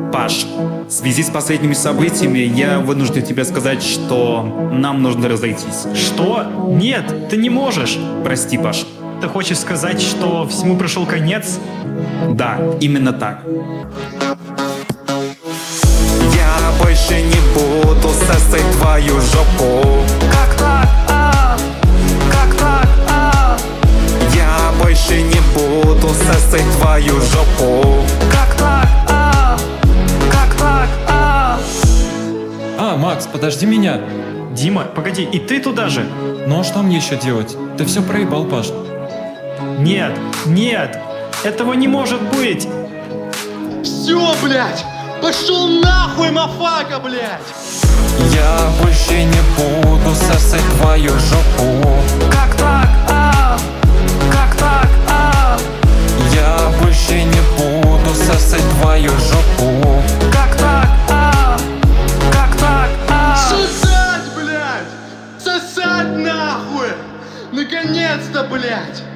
Паш, в связи с последними событиями я вынужден тебе сказать, что нам нужно разойтись. Что? Нет, ты не можешь. Прости, Паш. Ты хочешь сказать, что всему пришел конец? Да, именно так. Я больше не буду сосать твою жопу. Как так? Как так? Я больше не буду сосать твою жопу. Как так? Как так? Макс, подожди меня. Дима, погоди, и ты туда же? Ну а что мне еще делать? Ты все проебал, Паш. Нет, нет, этого не может быть. Все, блядь! Пошел нахуй, мафака, блядь! Я больше не буду сосать твою жопу. Как так? Как так? Я больше не буду сосать твою жопу. Как так? Как так? Сосать, блядь! Сосать нахуй! Наконец-то, блядь!